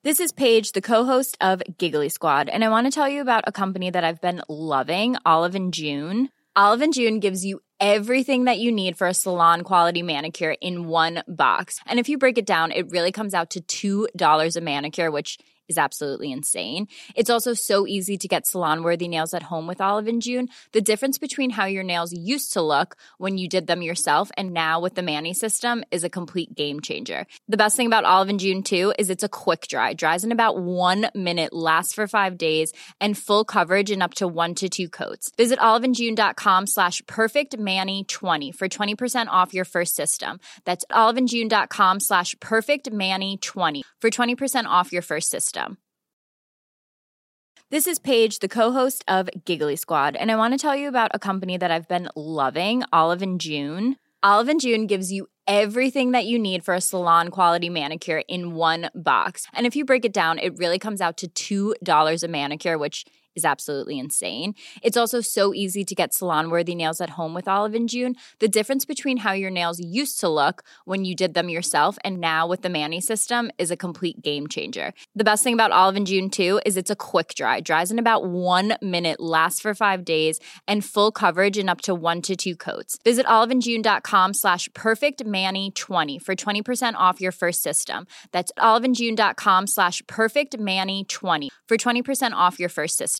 This is Paige, the co-host of Giggly Squad, and I want to tell you about a company that I've been loving, Olive & June. Olive & June gives you everything that you need for a salon-quality manicure in one box. And if you break it down, it really comes out to $2 a manicure, which is absolutely insane. It's also so easy to get salon-worthy nails at home with Olive & June. The difference between how your nails used to look when you did them yourself and now with the Mani system is a complete game changer. The best thing about Olive & June, too, is it's a quick dry. Dries in about 1 minute, lasts for 5 days, and full coverage in up to 1 to 2 coats. Visit oliveandjune.com/perfectmani20 for 20% off your first system. That's oliveandjune.com/perfectmani20 for 20% off your first system. This is Paige, the co-host of Giggly Squad, and I want to tell you about a company that I've been loving, Olive & June. Olive & June gives you everything that you need for a salon-quality manicure in one box. And if you break it down, it really comes out to $2 a manicure, which is absolutely insane. It's also so easy to get salon-worthy nails at home with Olive & June. The difference between how your nails used to look when you did them yourself and now with the Mani system is a complete game changer. The best thing about Olive & June, too, is it's a quick dry. Dries in about 1 minute, lasts for 5 days, and full coverage in up to 1 to 2 coats. Visit oliveandjune.com/perfectmani20 for 20% off your first system. That's oliveandjune.com/perfectmani20 for 20% off your first system.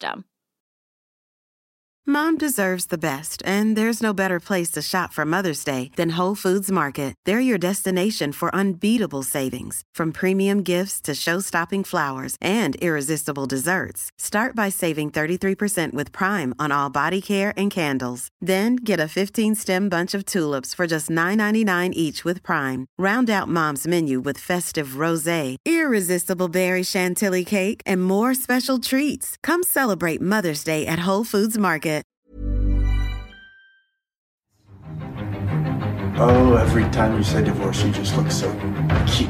Mom deserves the best, and there's no better place to shop for Mother's Day than Whole Foods Market. They're your destination for unbeatable savings, from premium gifts to show-stopping flowers and irresistible desserts. Start by saving 33% with Prime on all body care and candles. Then get a 15-stem bunch of tulips for just $9.99 each with Prime. Round out Mom's menu with festive rosé, irresistible berry chantilly cake, and more special treats. Come celebrate Mother's Day at Whole Foods Market. Oh, every time you say divorce, you just look so cute.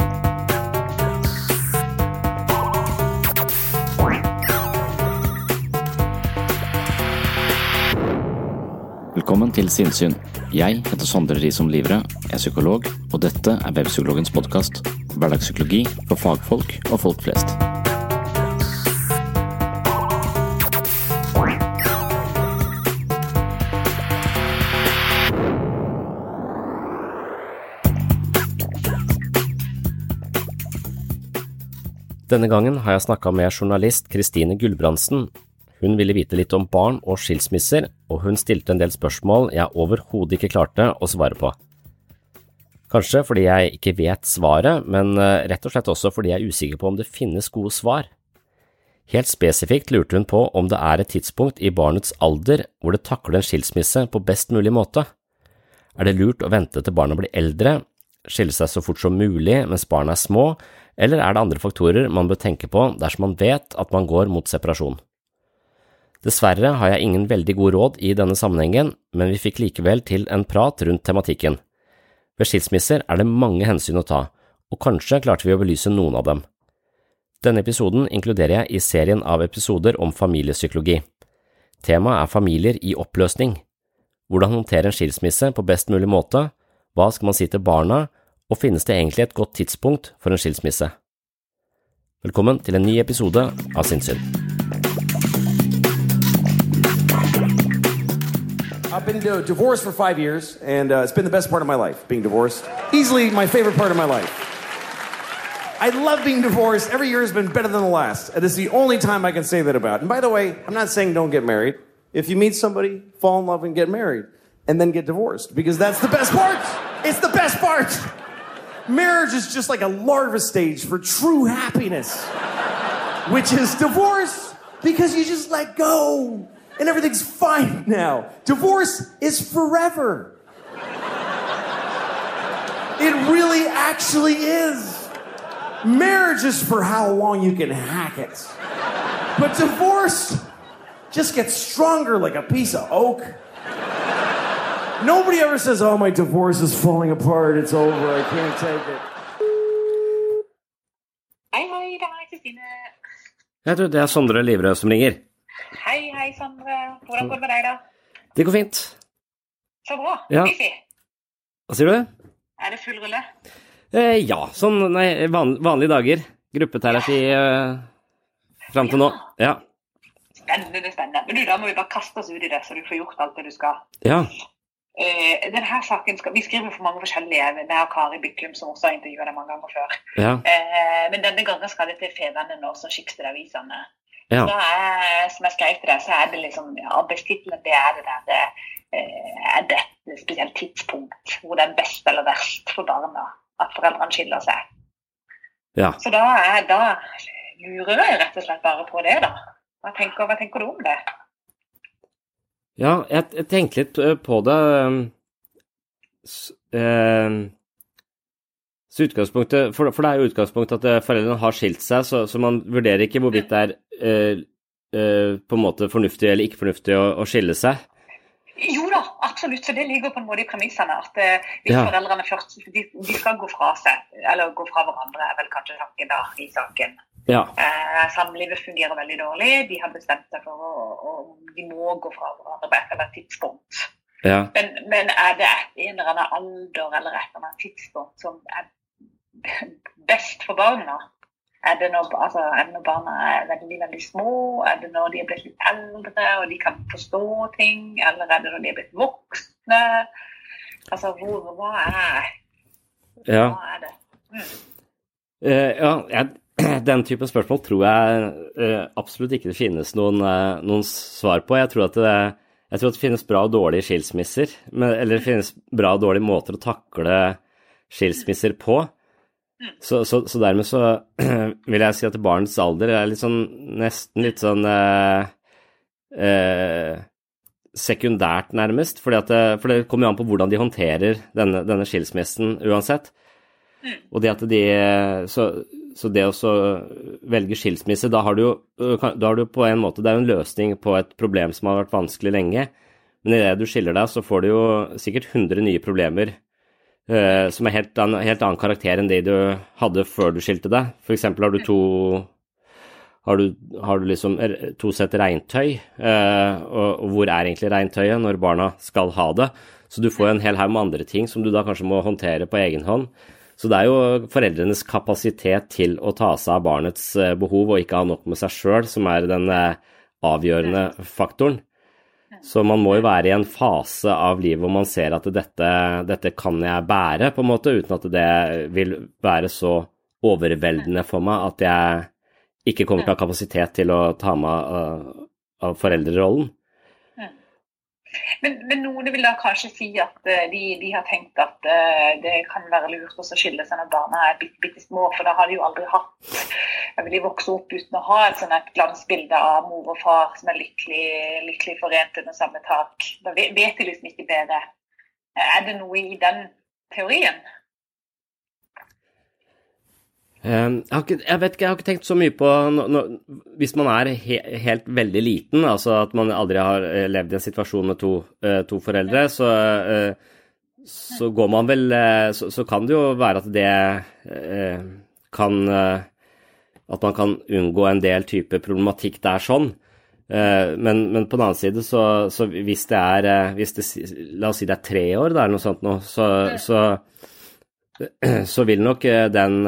Velkommen til Sinnsyn. Jeg heter Sondre Risom Livre, jeg er psykolog, og dette er Webpsykologens podcast. Hverdagspsykologi for fagfolk og folk flest. Denne gangen har jeg snakket med journalist Kristine Gulbrandsen. Hun ville vite litt om barn og skilsmisser, og hun stilte en del spørsmål jeg overhodet ikke klarte å svare på. Kanskje fordi jeg ikke vet svaret, men rett og slett også fordi jeg er usikker på om det finnes gode svar. Helt spesifikt lurte hun på om det er et tidspunkt i barnets alder hvor det takler en skilsmisse på best mulig måte. Er det lurt å vente til barnet blir eldre, skille seg så fort som mulig mens barna er små, eller er det andre faktorer man bør tenke på dersom man vet at man går mot separasjon? Dessverre har jeg ingen veldig god råd i denne sammenhengen, men vi fikk likevel til en prat rundt tematikken. Ved skilsmisser er det mange hensyn å ta, og kanskje klarte vi å belyse noen av dem. Denne episoden inkluderer jeg i serien av episoder om familiepsykologi. Temaet er familier i oppløsning. Hvordan håndtere en skilsmisse på best mulig måte, hva skal man si til barna, og finnes det egentlig et godt tidspunkt for en skilsmisse? Velkommen til en ny episode av Sinnsyn. I've been divorced for 5 years, and it's been the best part of my life, being divorced. Easily my favorite part of my life. I love being divorced. Every year has been better than the last. And this is the only time I can say that about. And by the way, I'm not saying don't get married. If you meet somebody, fall in love and get married, and then get divorced, because that's the best part. It's the best part. Marriage is just like a larva stage for true happiness, which is divorce, because you just let go and everything's fine now. Divorce is forever. It really actually is. Marriage is for how long you can hack it. But divorce just gets stronger like a piece of oak. Nobody ever says, oh, my divorce is falling apart, it's over, I can't take it. Hei, det er Kristine. Jeg tror det er Sondre Livre som ringer. Hei, Sondre. Hvordan går det med deg da? Det går fint. Så bra. Ja. Hva sier du? Er det full rulle? Ja, vanlige dager. gruppeterapi frem til nå. Ja. Spennende. Men du, da må vi bare kaste oss ut i det, så du får gjort alt det du skal. Ja. Denne saken vi skriver for mange forskjellige, med Kari Byklum, som også har intervjuet det mange ganger før. Ja. Men denne gangen skal det til Fedrelandet nå, som Schibsted-avisene. Ja. Da som jeg skrev til deg, så det liksom, arbeidstitlen, det det der, det et spesielt tidspunkt hvor det best eller verst for barna at foreldrene skiller seg. Ja. Så da lurer jeg rett og slett bare på det da. Hva tenker du om det? Ja, jeg tenker litt på det. Så utgangspunktet, for det jo utgangspunktet at foreldrene har skilt seg, så man vurderer ikke hvorvidt det på en måte fornuftig eller ikke fornuftig å skille seg. Jo da, absolutt. Så det ligger på en måte i premissene at hvis foreldrene først, de skal gå fra seg, eller gå fra hverandre, vel kanskje tanken da i saken. Ja. Samlivet fungerer veldig dårlig. De har bestemt seg for de må gå fra hverandre på et eller annet tidspunkt. Ja. Men det en eller annen alder eller et eller annet tidspunkt som best for barna? Det når barna veldig, veldig små? Det når de blitt litt eldre og de kan forstå ting? Eller det når de blitt voksne? Altså, hva det? Den type spørsmål tror jeg absolutt ikke det finnes noen svar på. Jeg tror at det finnes bra og dårlige skilsmisser, eller det finnes bra og dårlige måter å takle skilsmisser på. Så dermed så vil jeg si at barnets alder litt sånn, nesten litt sånn sekundært nærmest, for det kommer jo an på hvordan de håndterer denne skilsmissen uansett. Og det at så det å velge skilsmisse, da har du på en måte, det jo en løsning på et problem som har vært vanskelig lenge, men i det du skiller deg, så får du jo sikkert 100 nye problemer som helt annen karakter enn det du hadde før du skilte deg. For eksempel har du liksom 2 sett regntøy, og hvor egentlig regntøyet når barna skal ha det, så du får en hel haug med andre ting som du da kanskje må håndtere på egen hånd. Så det jo foreldrenes kapasitet til å ta seg av barnets behov og ikke ha nok med seg selv som den avgjørende faktoren. Så man må jo være i en fase av livet hvor man ser at dette kan jeg bære på en måte, uten at det vil være så overveldende for meg at jeg ikke kommer til å ha kapasitet til å ta meg av foreldrerollen. Men noen vil da kanskje si at de har tenkt at det kan være lurt å skille seg når barna bitte små, for da har de jo aldri de vokser opp uten å ha et glansbilde av mor og far som lykkelig forent under samme tak. Da vet de liksom ikke bedre. Det noe i den teorien? Jeg vet ikke, jeg har ikke tenkt så mye på hvis man helt veldig liten, altså at man aldri har levd i en situasjon med to foreldre, så går man vel, så kan det jo være at det kan at man kan unngå en del type problematikk der sånn, men på den annen side så hvis det la oss si det 3 år eller noe sånt nå, så vil nok den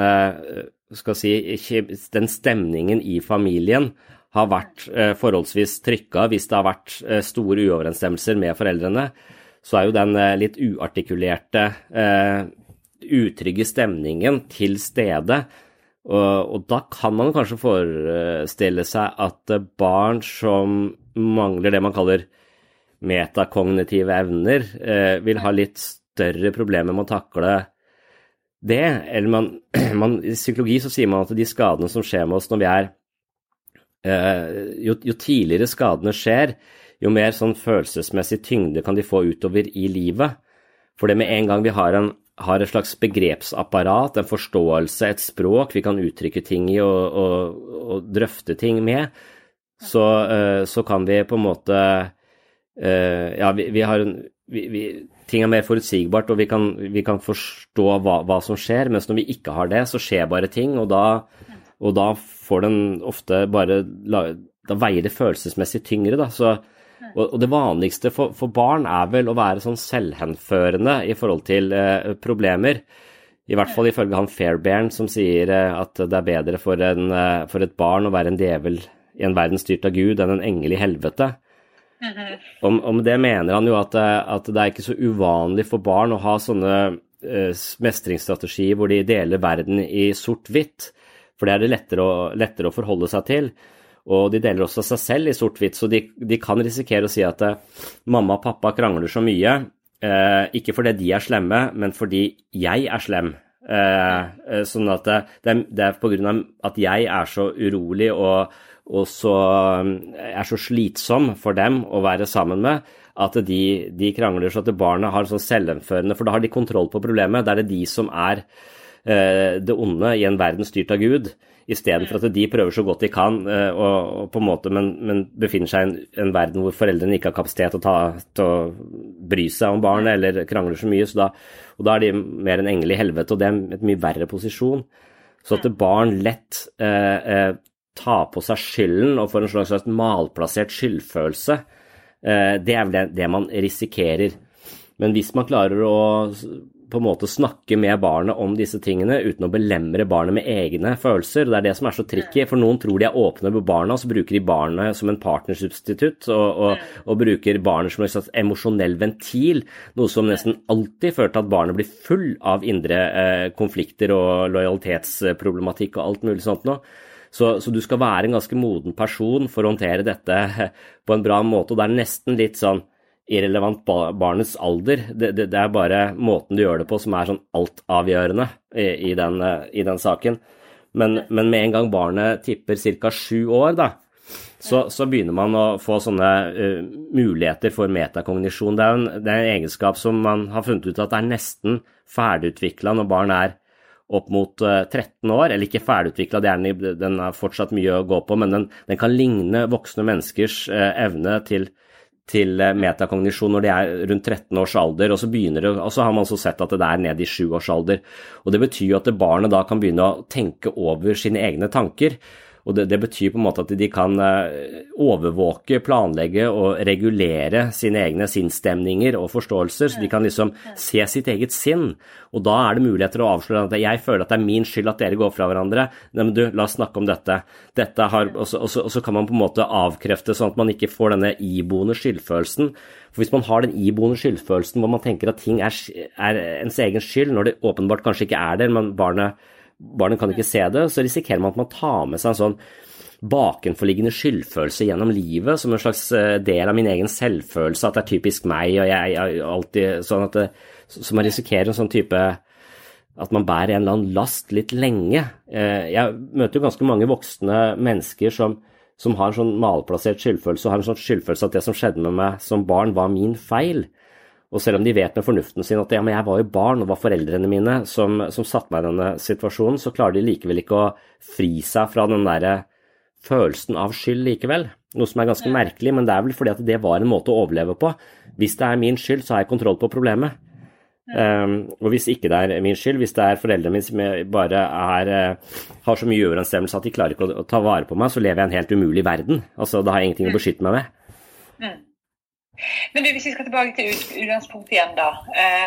stemningen i familien ha vært forholdsvis trykket hvis det har vært store uoverensstemmelser med foreldrene, så jo den litt uartikulerte, utrygge stemningen til stede, og da kan man kanskje forestille seg at barn som mangler det man kaller metakognitive evner, vil ha litt større problemer med å takle det, eller i psykologi så sier man at de skadene som skjer med oss når vi jo tidligere skadene skjer, jo mer sånn følelsesmessig tyngde kan de få utover i livet. For det med en gang vi har et slags begrepsapparat, en forståelse, et språk vi kan uttrykke ting i og drøfte ting med, så kan vi på en måte, ting mer forutsigbart, og vi kan forstå hva som skjer, mens når vi ikke har det, så skjer bare ting, og da får den ofte bare, da veier det følelsesmessig tyngre, da, og det vanligste for barn vel å være sånn selvhenførende i forhold til problemer. I hvert fall ifølge han Fairbairn, som sier at det bedre for et barn å være en djevel i en verden styrt av Gud enn en engel i helvete. Om det mener han jo at det ikke så uvanlig for barn å ha sånne mestringsstrategier hvor de deler verden i sort-hvitt, for det det lettere å forholde seg til. Og de deler også seg selv i sort-hvitt, så de kan risikere å si at mamma og pappa krangler så mye, ikke fordi de slemme, men fordi jeg slem. Sånn at det på grunn av at jeg så urolig og så så slitsom for dem å være sammen med, at de krangler så at barna har sånn selvførende, for da har de kontroll på problemet. Det det de som det onde i en verden styrt av Gud, I stedet for at de prøver så godt de kan, og på en måte, men befinner seg I en verden hvor foreldrene ikke har kapasitet til å bry seg om barnet, eller krangler så mye, og da de mer en engel I helvete, og det et mye verre posisjon. Så at barn lett tar på seg skylden, og får en slags malplassert skyldfølelse, det vel det man risikerer. Men hvis man klarer å på en måte snakke med barnet om disse tingene uten å belemre barnet med egne følelser, og det det som så tricky, for noen tror de åpne med barna, så bruker de barnet som en partnersubstitutt, og bruker barnet som en slags emosjonell ventil, noe som nesten alltid fører til at barnet blir full av indre konflikter og lojalitetsproblematikk og alt mulig sånt nå. Så du skal være en ganske moden person for å håndtere dette på en bra måte, og det nesten litt sånn irrelevant barnets alder. Det bare måten du gjør det på som sånn altavgjørende I den saken. Men med en gang barnet tipper cirka 7 år da, så begynner man å få sånne muligheter for metakognisjon. Det en egenskap som man har funnet ut at det nesten ferdigutviklet når barn opp mot 13 år, eller ikke ferdigutviklet, den fortsatt mye å gå på, men den kan ligne voksne menneskers evne til metakognisjon når de rundt 13 års alder, og så har man så sett at det ned I 7 års alder. Og det betyr jo at barnet da kan begynne å tenke over sine egne tanker, og det betyr på en måte at de kan overvåke, planlegge og regulere sine egne sinnsstemninger og forståelser, så de kan liksom se sitt eget sinn, og da det muligheter å avsløre at jeg føler at det min skyld at dere går fra hverandre. Nei, men du, la oss snakke om dette. Og så kan man på en måte avkrefte sånn at man ikke får denne iboende skyldfølelsen. For hvis man har den iboende skyldfølelsen hvor man tenker at ting ens egen skyld, når det åpenbart kanskje ikke der, men barnet kan ikke se det, så risikerer man at man tar med seg en sånn bakenforliggende skyldfølelse gjennom livet, som en slags del av min egen selvfølelse, at det typisk meg, og jeg alltid sånn at så man risikerer en sånn type at man bærer en eller annen last litt lenge. Jeg møter jo ganske mange voksne mennesker som har en sånn malplassert skyldfølelse, og har en sånn skyldfølelse at det som skjedde med meg som barn var min feil. Og selv om de vet med fornuften sin at men jeg var jo barn, og var foreldrene mine som satt meg I denne situasjonen, så klarer de likevel ikke å fri seg fra den der følelsen av skyld likevel. Noe som ganske merkelig, men det vel fordi at det var en måte å overleve på. Hvis det min skyld, så har jeg kontroll på problemet. Og hvis ikke det min skyld, hvis det foreldrene mine som bare har så mye uoverensstemmelse at de klarer ikke å ta vare på meg, så lever jeg en helt umulig verden. Altså, da har jeg ingenting å beskytte meg med. Men hvis vi skal tilbake til utgangspunktet igjen da,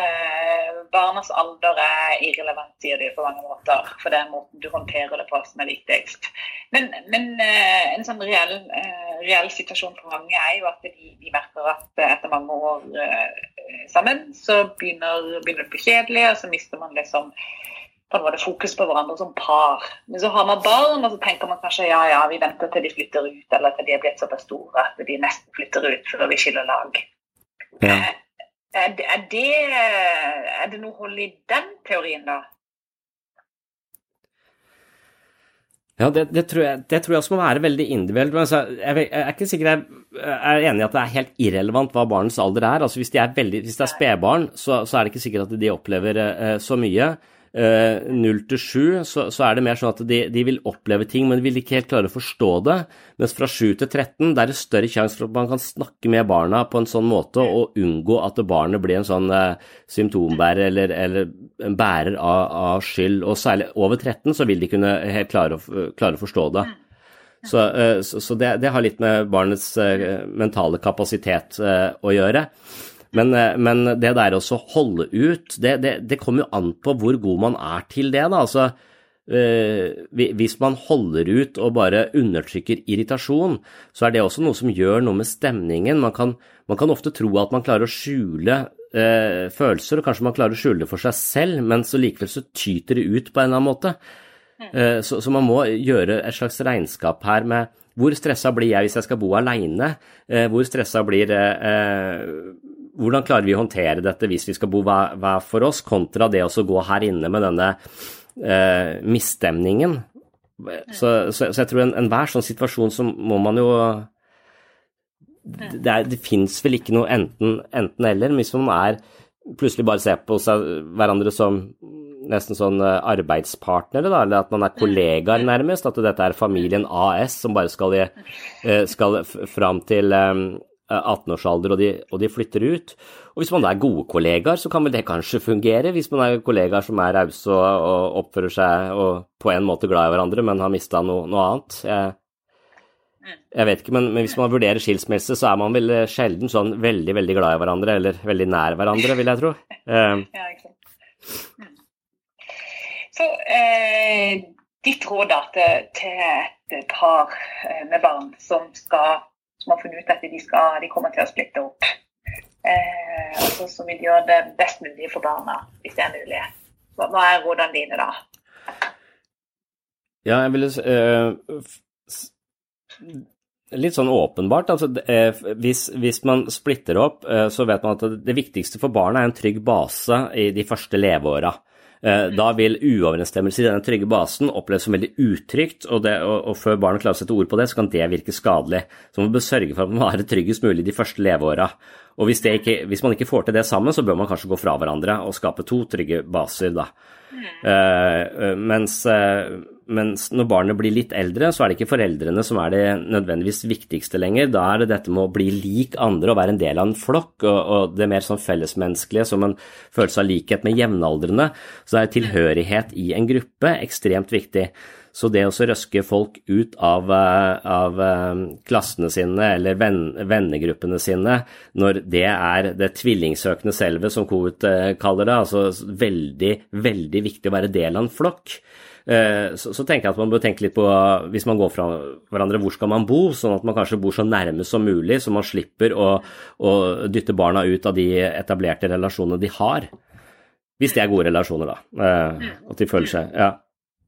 barnas alder irrelevant, sier de på mange måter, for den måten du håndterer det på som viktigst. Men en sånn reell situasjon for mange jo at de merker at etter mange år sammen, så begynner det å bli kjedelig, og så mister man liksom på en måte fokus på hverandre som par. Men så har man barn, og så tenker man kanskje, ja, vi venter til de flytter ut, eller til de blitt såpass store at de nesten flytter ut før vi skiller lag. Ja. Det noe hold I den teorien da? Ja, det tror jeg også må være veldig individuelt. Men altså, jeg ikke sikker jeg enig I at det det helt irrelevant hva barnets alder Altså hvis hvis det spedbarn, så det ikke sikkert at de opplever så mye. 0 til 7, så det mer sånn at de vil oppleve ting, men de vil ikke helt klare å forstå det, mens fra 7 til 13, det det større sjanse for at man kan snakke med barna på en sånn måte, og unngå at barnet blir en sånn symptombærer, eller en bærer av skyld, og særlig over 13 så vil de kunne helt klare å forstå det. Så det har litt med barnets mentale kapasitet å gjøre. Men det der også holde ut, det kommer jo an på hvor god man til det da, altså hvis man holder ut og bare undertrykker irritasjon, så det også noe som gjør noe med stemningen. Man kan ofte tro at man klarer å skjule følelser, og kanskje man klarer å skjule det for seg selv, men så likevel så tyter det ut på en eller annen måte. Så man må gjøre et slags regnskap her med hvor stresset blir jeg hvis jeg skal bo alene, hvor stresset blir hvordan klarer vi å håndtere dette hvis vi skal bo hver for oss, kontra det å gå her inne med denne misstemningen. Så jeg tror enhver sånn situasjon så må man jo det finnes vel ikke noe enten eller, men hvis man plutselig bare ser på hverandre som nesten sånn arbeidspartnere da, eller at man kollegaer nærmest, at dette familien AS som bare skal fram til 18-årsalder og de flytter ut. Og hvis man gode kollegaer, så kan vel det kanskje fungere, hvis man kollegaer som rause og oppfører seg og på en måte glad i hverandre, men har mistet noe annet. Jeg vet ikke, men hvis man vurderer skilsmisse, så man vel sjelden sånn veldig, veldig glad i hverandre, eller veldig nær hverandre, vil jeg tro. Ja, ikke sant. Så ditt råd da til et par med barn som har funnet ut at de kommer til å splitte opp, altså som vil gjøre det best mulig for barna, hvis det mulig. Hva rådene dine da? Ja, jeg ville litt sånn åpenbart, altså hvis man splitter opp, så vet man at det viktigste for barna en trygg base i de første leveåra. Da vil uoverensstemmelse i denne trygge basen oppleves som veldig utrygt, og før barnet klarer å sette ord på det, så kan det virke skadelig. Så man bør sørge for at man har det tryggest mulig de første leveåra. Og hvis man ikke får til det sammen, så bør man kanskje gå fra hverandre og skape 2 trygge baser da. Mens når barnet blir litt eldre, så det ikke foreldrene som det nødvendigvis viktigste lenger. Da det dette med å bli lik andre og være en del av en flokk, og det mer sånn fellesmenneskelige som en følelse av likhet med jevnaldrende. Så tilhørighet i en gruppe ekstremt viktig. Så det å røske folk ut av klassene sine eller vennegruppene sine, når det det tvillingsøkende selve, som Kohut kaller det, altså veldig, veldig viktig å være del av en flokk. Så tenker jeg at man bør tenke litt på, hvis man går fra hverandre, hvor skal man bo, sånn at man kanskje bor så nærme som mulig, så man slipper å dytte barna ut av de etablerte relasjonene de har. Hvis det gode relasjoner da, at de føler seg, ja.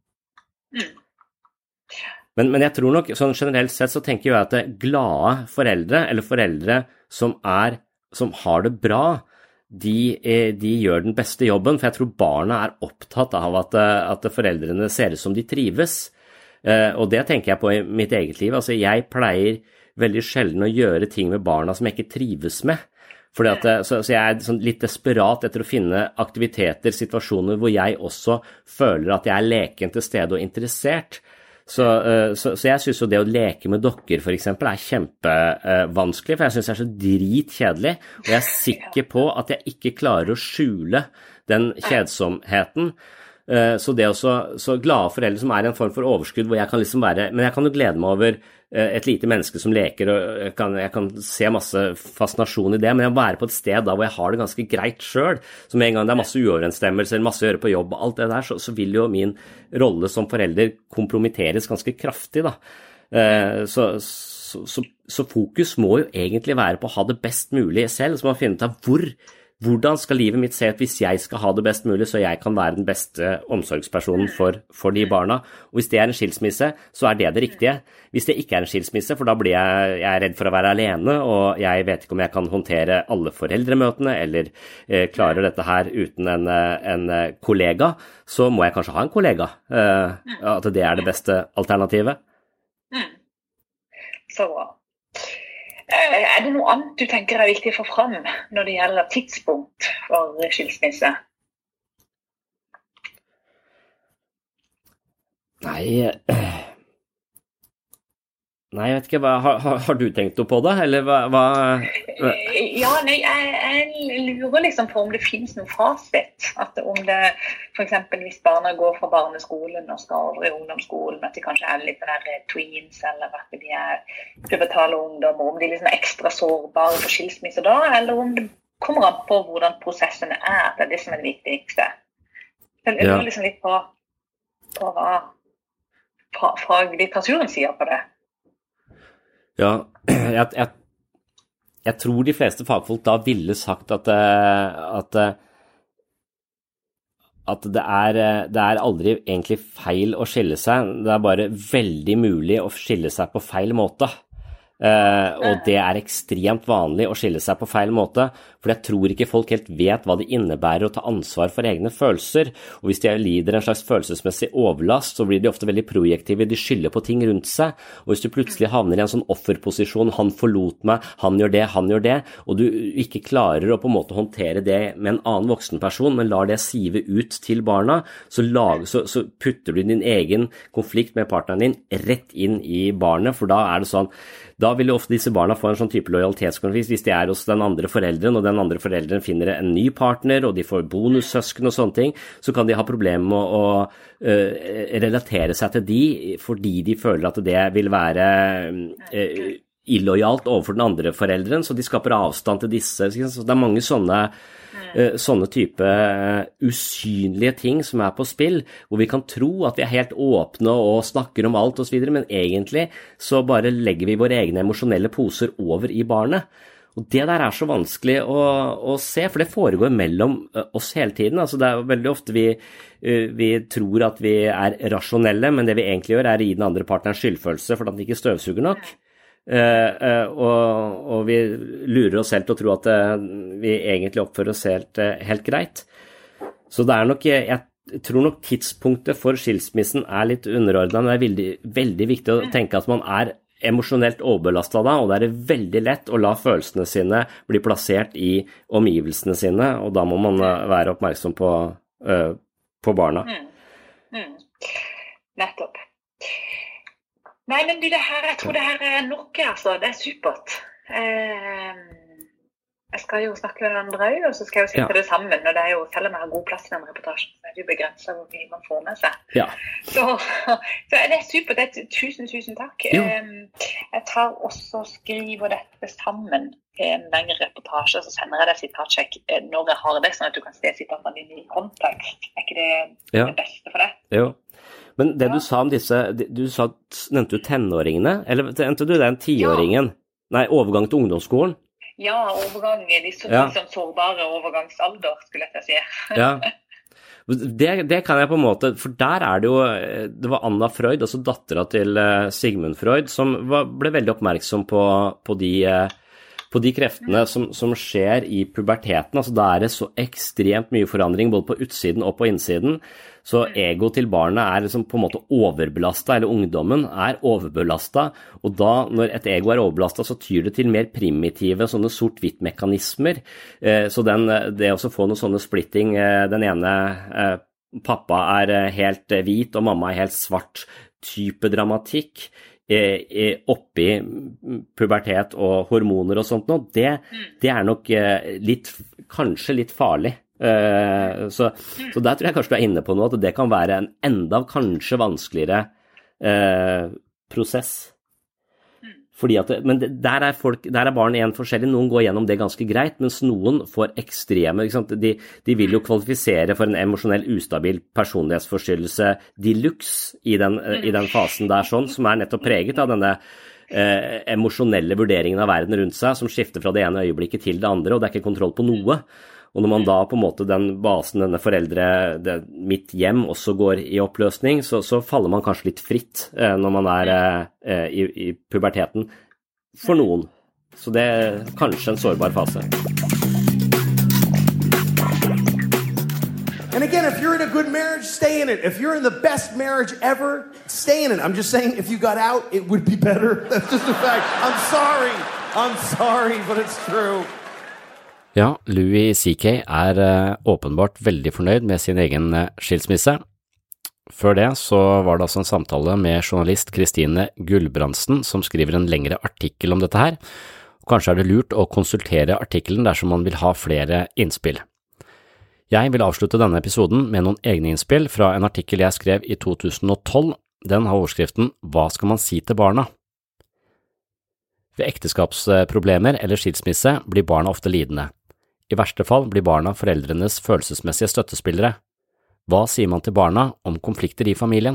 Men jeg tror nok, sånn generelt sett, så tenker jeg at glade foreldre, eller foreldre som har det bra, de gjør den beste jobben, for jeg tror barna opptatt av at foreldrene ser ut som de trives. Og det tenker jeg på i mitt eget liv. Altså, jeg pleier veldig sjelden å gjøre ting med barna som jeg ikke trives med. Så jeg sånn litt desperat etter å finne aktiviteter, situasjoner hvor jeg også føler at jeg leken til stede og interessert. Så jeg synes jo det å leke med dokker for eksempel kjempevanskelig, for jeg synes det så dritkjedelig, og jeg sikker på at jeg ikke klarer å skjule den kjedsomheten. Så det så glade foreldre som i en form for overskudd, hvor jeg kan liksom men jeg kan jo glede meg over et lite menneske som leker, og jeg kan se masse fascinasjon i det, men jeg må være på et sted da hvor jeg har det ganske greit selv, så med en gang det masse uoverensstemmelser, masse å gjøre på jobb og alt det der, så vil jo min rolle som forelder kompromitteres ganske kraftig da. Så fokus må jo egentlig være på å ha det best mulig selv, så man finner ut av hvordan skal livet mitt se ut hvis jeg skal ha det best mulig, så jeg kan være den beste omsorgspersonen for de barna. Og hvis det en skilsmisse, så det riktige. Hvis det ikke en skilsmisse, for da blir jeg redd for å være alene, og jeg vet ikke om jeg kan håndtere alle foreldremøtene, eller klarer dette her uten en kollega, så må jeg kanskje ha en kollega. At det det beste alternativet. Så bra. Det noe annet du tenker viktig å få fram når det gjelder tidspunkt for skilsmisse? Nei, jeg vet ikke, har du tenkt på det, eller hva? Ja, jeg lurer liksom på om det finnes noe fasit, at om det, for eksempel hvis barna går fra barneskolen og skal over i ungdomsskolen, at de kanskje litt der tweens, eller at de pubertale ungdommer, om de liksom ekstra sårbare for skilsmisse da, eller om det kommer an på hvordan prosessene det det som det viktigste. Jeg lurer liksom litt på hva faglitteraturen sier på det. Ja, jeg tror de fleste fagfolk da ville sagt at det aldri egentlig feil å skille seg, det bare veldig mulig å skille seg på feil måte. Og det ekstremt vanlig å skille seg på feil måte, for jeg tror ikke folk helt vet hva det innebærer å ta ansvar for egne følelser, og hvis de lider en slags følelsesmessig overlast, så blir de ofte veldig projektive, de skylder på ting rundt seg, og hvis du plutselig havner i en sånn offerposisjon, han forlot meg, han gjør det, og du ikke klarer å på en måte håndtere det med en annen voksen person, men lar det sive ut til barna, så putter du din egen konflikt med partneren din rett inn i barnet, for da det sånn, da vil jo ofte disse barna få en sånn type lojalitetskonflikt hvis de hos den andre foreldren, og den andre foreldren finner en ny partner, og de får bonussøsken og sånne ting, så kan de ha problemer med å relatere seg til de, fordi de føler at det vil være illojalt overfor den andre foreldren, så de skaper avstand til disse. Så det mange sånne type usynlige ting som på spill, hvor vi kan tro at vi helt åpne og snakker om alt og så videre, men egentlig så bare legger vi våre egne emosjonelle poser over i barnet. Og det der så vanskelig å se, for det foregår mellom oss hele tiden. Altså det veldig ofte vi tror at vi rasjonelle, men det vi egentlig gjør å gi den andre partneren skyldfølelse for at den ikke støvsuger nok. Og vi lurer oss selv til å tro at vi egentlig oppfører oss helt greit. Så det nok, jeg tror nok tidspunktet for skilsmissen litt underordnet, men det veldig viktig å tenke at man emosjonelt overbelastet da, og det det veldig lett å la følelsene sine bli plassert i omgivelsene sine, og da må man være oppmerksom på barna. Nettopp. Nei, men jeg tror det her nok, altså. Det supert. Jeg skal jo snakke med den andre, og så skal jeg jo sitte det sammen, og det jo, selv om jeg har god plass i den reportasjen, så det jo begrenset hvor mye man får med seg. Ja. Så det supert. Tusen takk. Jeg tar også og skriver dette sammen i en lengre reportasje, så sender jeg deg sitatsjekk når jeg har det, sånn at du kan se sitatene dine i kontekst. Ikke det beste for deg? Jo. Men det du sa om disse, nevnte du tenåringene, eller nevnte du den 10-åringen? Nei, overgang til ungdomsskolen? Ja, overgang, de som sårbare overgangsalder, skulle jeg si. Ja, det kan jeg på en måte, for der det var Anna Freud, altså datteren til Sigmund Freud, som ble veldig oppmerksom på de kreftene som skjer i puberteten. Altså da det så ekstremt mye forandring både på utsiden og på innsiden, så ego til barnet liksom på en måte overbelastet, eller ungdommen overbelastet, og da når et ego overbelastet, så tyr det til mer primitive sånne sort-hvitt-mekanismer, så det å få noen sånne splitting, den ene pappa helt hvit og mamma helt svart type dramatikk, oppi pubertet og hormoner og sånt nå, det nok kanskje litt farlig. Så der tror jeg kanskje du inne på noe, at det kan være en enda kanskje vanskeligere prosess. Fordi men der barn igjen forskjellig, noen går gjennom det ganske greit, mens noen får ekstreme, ikke sant? De vil jo kvalifisere for en emosjonell ustabil personlighetsforstyrrelse deluxe i den fasen der sånn, som nettopp preget av denne emosjonelle vurderingen av verden rundt seg, som skifter fra det ene øyeblikket til det andre, og det ikke kontroll på noe. Og når man da på en måte den basen, denne mitt hjem også går i oppløsning, så faller man kanskje litt fritt når man i puberteten for noen. Så det kanskje en sårbar fase. And again, if you're in a good marriage, stay in it. If you're in the best marriage ever, stay in it. I'm just saying, if you got out, it would be better. That's just a fact. I'm sorry, but it's true. Ja, Louis C.K. åpenbart veldig fornøyd med sin egen skilsmisse. Før det så var det altså en samtale med journalist Kristine Gulbrandsen, som skriver en lengre artikkel om dette her. Kanskje det lurt å konsultere artikkelen dersom man vil ha flere innspill. Jeg vil avslutte denne episoden med noen egne innspill fra en artikkel jeg skrev i 2012. Den har overskriften «Hva skal man si til barna?». Ved ekteskapsproblemer eller skilsmisse blir barna ofte lidende. I verste fall blir barna foreldrenes følelsesmessige støttespillere. Hva sier man til barna om konflikter I familien?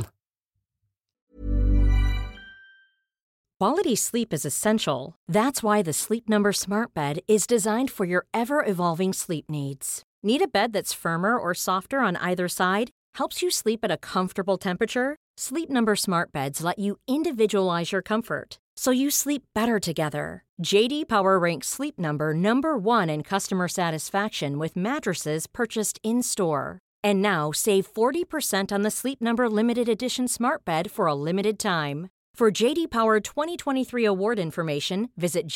Quality sleep is essential. That's why the Sleep Number Smart Bed is designed for your ever-evolving sleep needs. Need a bed that's firmer or softer on either side? Helps you sleep at a comfortable temperature? Sleep Number Smart Beds let you individualize your comfort, so you sleep better together. J.D. Power ranks Sleep Number #1 in customer satisfaction with mattresses purchased in-store. And now, save 40% on the Sleep Number Limited Edition Smart Bed for a limited time. For J.D. Power 2023 award information, visit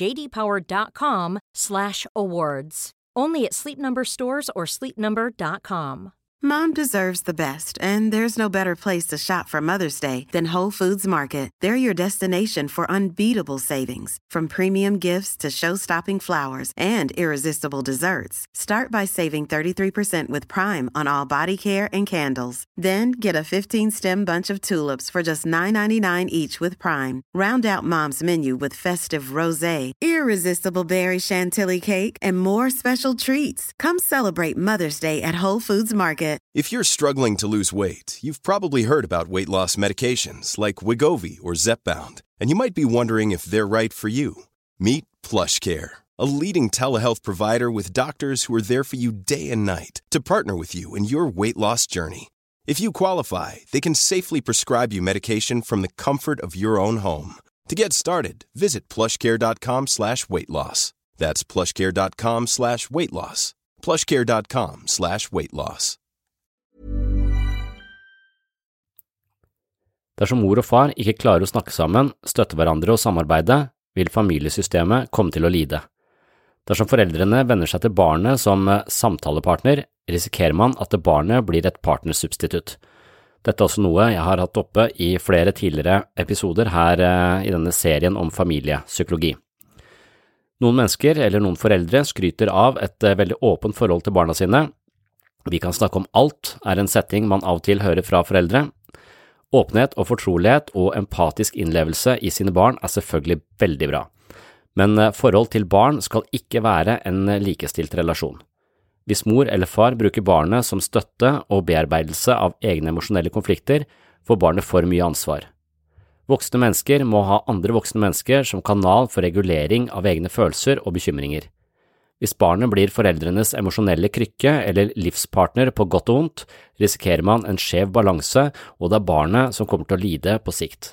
jdpower.com/awards. Only at Sleep Number stores or sleepnumber.com. Mom deserves the best, and there's no better place to shop for Mother's Day than Whole Foods Market. They're your destination for unbeatable savings, from premium gifts to show-stopping flowers and irresistible desserts. Start by saving 33% with Prime on all body care and candles. Then get a 15-stem bunch of tulips for just $9.99 each with Prime. Round out Mom's menu with festive rosé, irresistible berry chantilly cake, and more special treats. Come celebrate Mother's Day at Whole Foods Market. If you're struggling to lose weight, you've probably heard about weight loss medications like Wegovy or Zepbound, and you might be wondering if they're right for you. Meet PlushCare, a leading telehealth provider with doctors who are there for you day and night to partner with you in your weight loss journey. If you qualify, they can safely prescribe you medication from the comfort of your own home. To get started, visit plushcare.com/weightloss. That's plushcare.com/weightloss. plushcare.com/weightloss. Dersom mor og far ikke klarer å snakke sammen, støtte hverandre og samarbeide, vil familiesystemet komme til å lide. Dersom foreldrene vender seg til barnet som samtalepartner, risikerer man at barnet blir et partnersubstitutt. Dette er også noe jeg har hatt oppe I flere tidligere episoder her I denne serien om familiepsykologi. Noen mennesker eller noen foreldre skryter av et veldig åpent forhold til barna sine. Vi kan snakke om alt, en setting man av og til hører fra foreldre. Åpenhet og fortrolighet og empatisk innlevelse I sine barn selvfølgelig veldig bra. Men forhold til barn skal ikke være en likestilt relasjon. Hvis mor eller far bruker barnet som støtte og bearbeidelse av egne emosjonelle konflikter, får barnet for mye ansvar. Voksne mennesker må ha andre voksne mennesker som kanal for regulering av egne følelser og bekymringer. Hvis barnet blir foreldrenes emosjonelle krykke eller livspartner på godt og vondt, risikerer man en skjev balanse, og det barnet som kommer til å lide på sikt.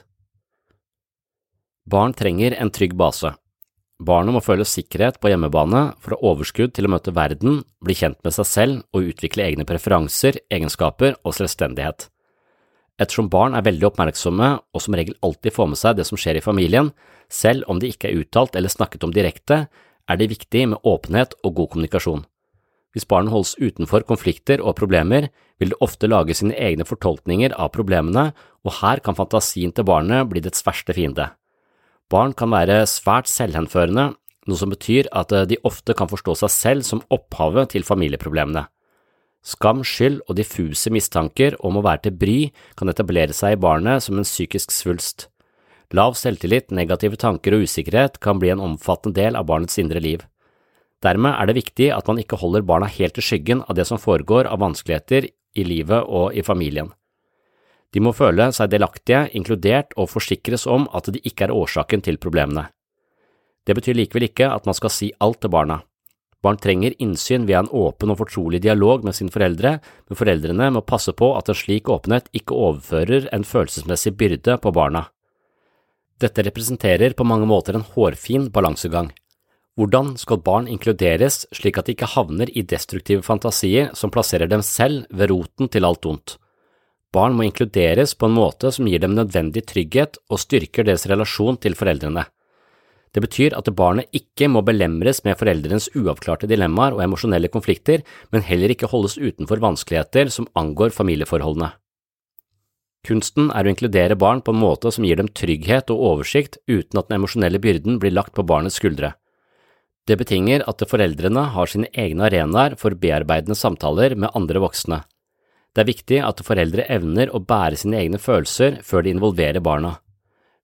Barn trenger en trygg base. Barnet må føle sikkerhet på hjemmebane for å ha overskudd til å møte verden, bli kjent med seg selv og utvikle egne preferanser, egenskaper og selvstendighet. Ettersom barn veldig oppmerksomme og som regel alltid får med seg det som skjer I familien, selv om de ikke uttalt eller snakket om direkte, det viktig med åpenhet og god kommunikasjon. Hvis barn holdes utenfor konflikter og problemer, vil det ofte lage sine egne fortolkninger av problemene, og her kan fantasien til barnet bli dets verste fiende. Barn kan være svært selvhenførende, noe som betyr at de ofte kan forstå seg selv som opphavet til familieproblemene. Skam, skyld og diffuse mistanker om å være til bry kan etablere seg I barnet som en psykisk svulst. Lav selvtillit, negative tanker og usikkerhet kan bli en omfattende del av barnets indre liv. Dermed det viktig at man ikke holder barna helt I skyggen av det som foregår av vanskeligheter I livet og I familien. De må føle seg delaktige, inkludert og forsikres om at de ikke årsaken til problemene. Det betyr likevel ikke at man skal si alt til barna. Barn trenger innsyn via en åpen og fortrolig dialog med sine foreldre, men foreldrene må passe på at en slik åpenhet ikke overfører en følelsesmessig byrde på barna. Dette representerer på mange måter en hårfin balansegang. Hvordan skal barn inkluderes slik at de ikke havner I destruktive fantasier som plasserer dem selv ved roten til alt ondt? Barn må inkluderes på en måte som gir dem nødvendig trygghet og styrker deres relasjon til foreldrene. Det betyr at barnet ikke må belemres med foreldrenes uavklarte dilemmaer og emosjonelle konflikter, men heller ikke holdes utenfor vanskeligheter som angår familieforholdene. Kunsten å inkludere barn på en måte som gir dem trygghet og oversikt uten at den emosjonelle byrden blir lagt på barnets skuldre. Det betinger at foreldrene har sine egne arenaer for bearbeidende samtaler med andre voksne. Det viktig at foreldre evner å bære sine egne følelser før de involverer barna.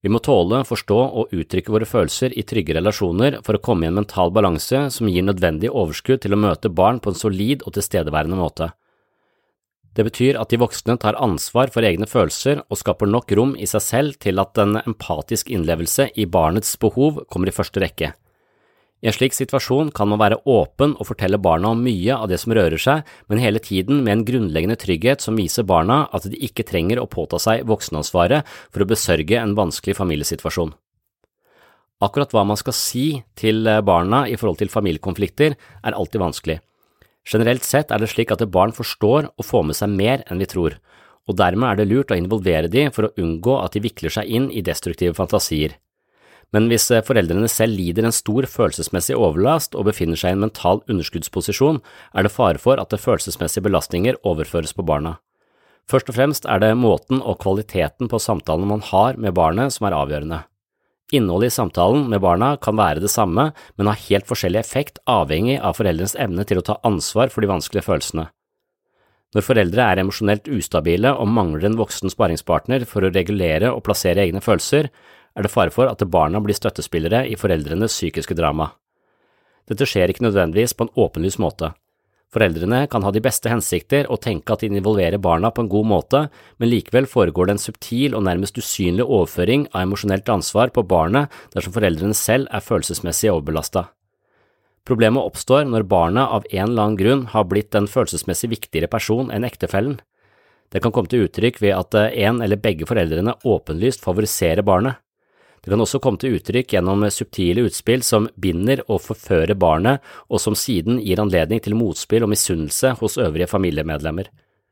Vi må tåle, forstå og uttrykke våre følelser i trygge relasjoner for å komme i en mental balanse som gir nødvendig overskudd til å møte barn på en solid og tilstedeværende måte. Det betyr at de voksne tar ansvar for egne følelser og skaper nok rom i seg selv til at en empatisk innlevelse i barnets behov kommer i første rekke. I en slik situasjon kan man være åpen og fortelle barna om mye av det som rører seg, men hele tiden med en grunnleggende trygghet som viser barna at de ikke trenger å påta seg voksenansvaret for å besørge en vanskelig familiesituasjon. Akkurat hva man skal si til barna i forhold til familiekonflikter er alltid vanskelig. Generelt sett er det slik at barn forstår og får med seg mer enn vi tror, og dermed er det lurt å involvere de for å unngå at de vikler seg inn i destruktive fantasier. Men hvis foreldrene selv lider en stor følelsesmessig overlast og befinner seg i en mental underskuddsposisjon, er det fare for at følelsesmessige belastninger overføres på barna. Først og fremst er det måten og kvaliteten på samtalen man har med barnet som er avgjørende. Innholdet i samtalen med barna kan være det samme, men ha helt forskjellig effekt avhengig av foreldrenes evne til å ta ansvar for de vanskelige følelsene. Når foreldre er emosjonelt ustabile og mangler en voksen sparringspartner for å regulere og plassere egne følelser, er det fare for at barna blir støttespillere i foreldrenes psykiske drama. Dette skjer ikke nødvendigvis på en åpenlys måte. Foreldrene kan ha de beste hensikter og tenke at de involverer barna på en god måte, men likevel foregår det en subtil og nærmest usynlig overføring av emosjonelt ansvar på barnet dersom foreldrene selv er følelsesmessig overbelastet. Problemet oppstår når barnet av en eller annen grunn har blitt en følelsesmessig viktigere person enn ektefellen. Det kan komme til uttrykk ved at en eller begge foreldrene åpenlyst favoriserer barnet. Det kan også komme til uttrykk gjennom subtile utspill som binder og forfører barnet, og som siden gir anledning til motspill og misunnelse hos øvrige familiemedlemmer.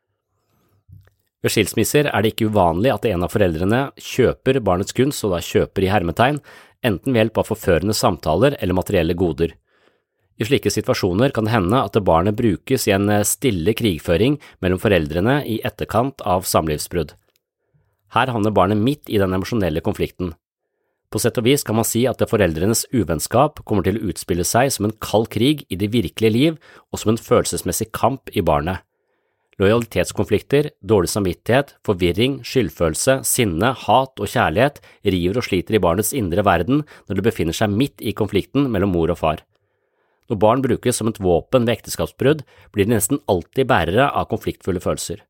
Ved skilsmisser er det ikke uvanlig at en av foreldrene kjøper barnets gunst, og da kjøper i hermetegn, enten ved hjelp av forførende samtaler eller materielle goder. I slike situasjoner kan det hende at barnet brukes i en stille krigføring mellom foreldrene i etterkant av samlivsbrudd. Her havner barnet midt i den emosjonelle konflikten. På sett og vis kan man si at foreldrenes uvennskap kommer til å utspille seg som en kald krig i det virkelige liv og som en følelsesmessig kamp i barnet. Lojalitetskonflikter, dårlig samvittighet, forvirring, skyldfølelse, sinne, hat og kjærlighet river og sliter i barnets indre verden når det befinner seg midt i konflikten mellom mor og far. Når barn brukes som et våpen ved ekteskapsbrudd, blir de nesten alltid bærere av konfliktfulle følelser.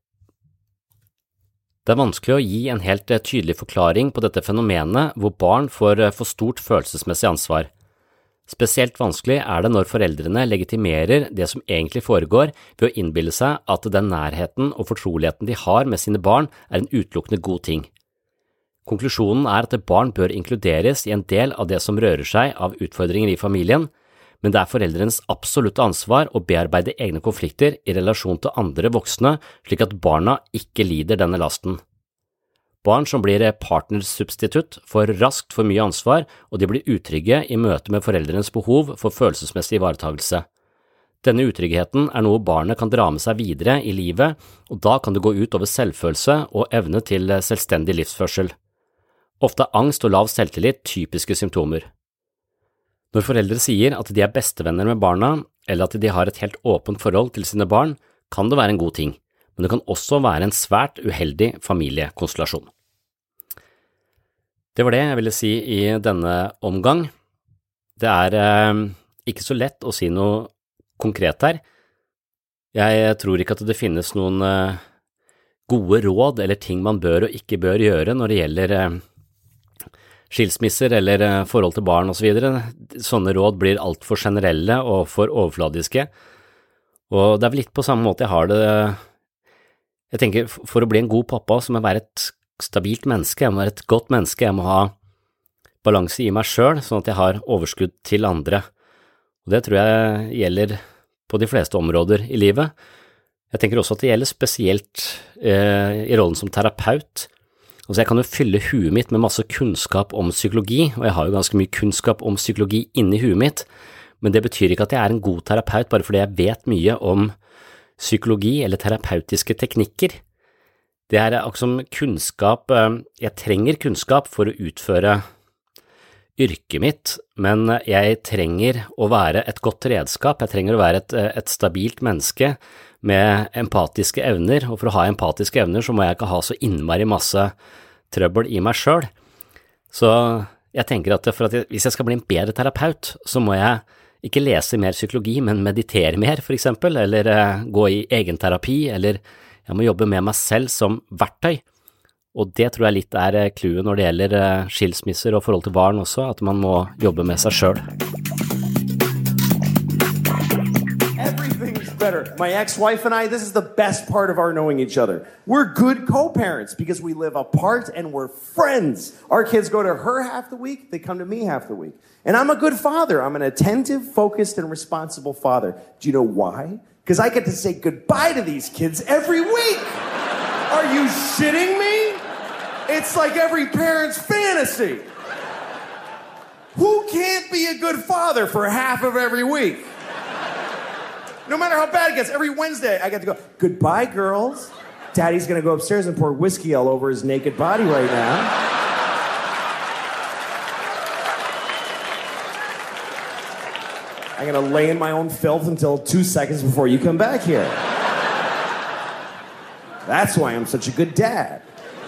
Det er vanskelig å gi en helt tydelig forklaring på dette fenomenet hvor barn får for stort følelsesmessig ansvar. Spesielt vanskelig er det når foreldrene legitimerer det som egentlig foregår ved å innbille seg at den nærheten og fortroligheten de har med sine barn er en utelukkende god ting. Konklusjonen er at barn bør inkluderes i en del av det som rører seg av utfordringer i familien, men det er foreldrenes absolutte ansvar å bearbeide egne konflikter i relasjon til andre voksne, slik at barna ikke lider denne lasten. Barn som blir partnersubstitutt får raskt for mye ansvar, og de blir utrygge i møte med foreldrenes behov for følelsesmessig ivaretagelse. Denne utryggheten er noe barnet kan dra med seg videre i livet, og da kan det gå ut over selvfølelse og evne til selvstendig livsførsel. Ofte er angst og lav selvtillit typiske symptomer. Når foreldre sier at de er bestevenner med barna, eller at de har et helt åpent forhold til sine barn, kan det være en god ting, men det kan også være en svært uheldig familiekonstellasjon. Det var det jeg ville si i denne omgang. Det er ikke så lett å si noe konkret her. Jeg tror ikke at det finnes noen gode råd eller ting man bør og ikke bør gjøre når det gjelder skilsmisser eller forhold til barn og så videre. Sånne råd blir alt for generelle og for overfladiske, og det er vel litt på samme måte jeg har det. Jeg tenker, for å bli en god pappa så må jeg være et stabilt menneske, jeg må være et godt menneske, jeg må ha balanse i meg selv, sånn at jeg har overskudd til andre, og det tror jeg gjelder på de fleste områder i livet. Jeg tenker også at det gjelder spesielt i rollen som terapeut. Altså jeg kan jo fylle huet mitt med masse kunnskap om psykologi, og jeg har jo ganske mye kunnskap om psykologi inni huet mitt, men det betyr ikke at jeg er en god terapeut bare fordi jeg vet mye om psykologi eller terapeutiske teknikker. Det er akkurat som kunnskap, jeg trenger kunnskap for å utføre yrket mitt, men jeg trenger å være et godt redskap, jeg trenger å være et stabilt menneske med empatiske evner, og for å ha empatiske evner så må jeg ikke ha så innmari masse trøbbel i meg selv. Så jeg tenker at hvis jeg skal bli en bedre terapeut, så må jeg ikke lese mer psykologi, men meditere mer, for eksempel, eller gå i egenterapi, eller jeg må jobbe med meg selv som verktøy. Og det tror jeg litt clouet når det gjelder skilsmisser og forhold til barn også, at man må jobbe med seg selv. Better. My ex-wife and I, this is the best part of our knowing each other. We're good co-parents because we live apart and we're friends. Our kids go to her half the week, they come to me half the week. And I'm a good father. I'm an attentive, focused, and responsible father. Do you know why? Because I get to say goodbye to these kids every week. Are you shitting me? It's like every parent's fantasy. Who can't be a good father for half of every week? No matter how bad it gets, every Wednesday I get to go, goodbye, girls. Daddy's going to go upstairs and pour whiskey all over his naked body right now. I'm going to lay in my own filth until 2 seconds before you come back here. That's why I'm such a good dad.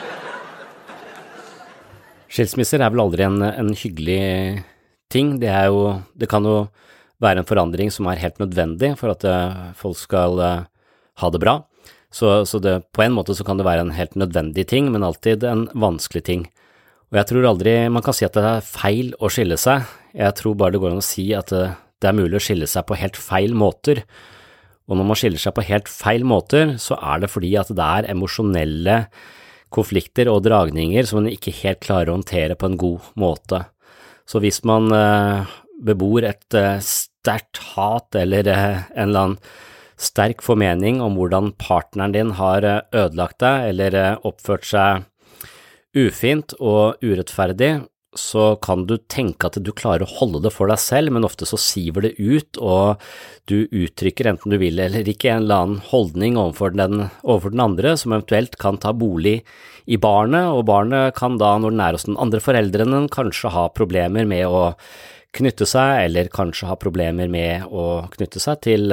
Skilsmisser vel aldri en hyggelig ting. Det kan jo være en forandring som helt nødvendig for at folk skal ha det bra. Så det, på en måte så kan det være en helt nødvendig ting, men alltid en vanskelig ting. Og jeg tror aldri man kan si at det feil å skille seg. Jeg tror bare det går an å si at det mulig å skille seg på helt feil måter. Og når man skiller seg på helt feil måter, så det fordi at det emosjonelle konflikter og dragninger som man ikke helt klarer å håndtere på en god måte. Så hvis man bebor et sterkt hat eller en eller annen sterk formening om hvordan partneren din har ødelagt deg eller oppført seg ufint og urettferdig, så kan du tenke at du klarer å holde det for deg selv, men ofte så siver det ut, og du uttrykker enten du vil eller ikke en eller annen holdning overfor den andre, som eventuelt kan ta bolig i barnet, og barnet kan da, når den hos den andre foreldrene, kanskje ha problemer med å knytte seg, eller kanskje ha problemer med å knytte seg til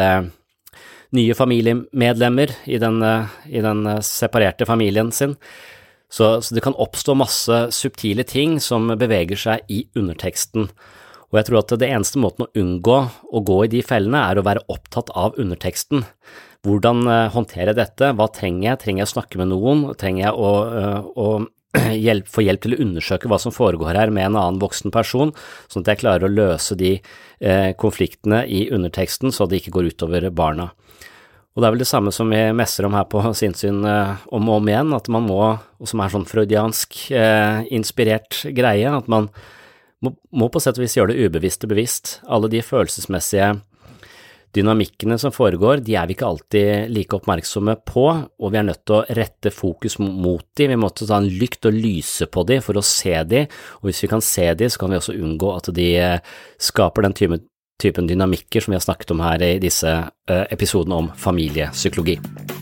nye familiemedlemmer i den separerte familien sin. Så det kan oppstå masse subtile ting som beveger seg i underteksten. Og jeg tror at det eneste måten å unngå å gå i de fellene å være opptatt av underteksten. Hvordan håndtere dette? Hva trenger jeg? Trenger jeg å snakke med noen? Trenger jeg å få hjelp til å undersøke hva som foregår her med en annen voksen person, sånn at jeg klarer å løse de konfliktene i underteksten, så det ikke går utover barna. Og det vel det samme som vi messer om her på sinnssyn om og om igjen, at man må, og som sånn freudiansk inspirert greie, at man må på sett og vis gjøre det ubevisste bevisst. Alle de følelsesmessige dynamikkene som foregår, de vi ikke alltid like oppmerksomme på, og vi nødt til å rette fokus mot de. Vi må ta en lykt og lyse på de for å se de, og hvis vi kan se de, så kan vi også unngå at de skaper den typen dynamikker som vi har snakket om her i disse episodene om familiepsykologi.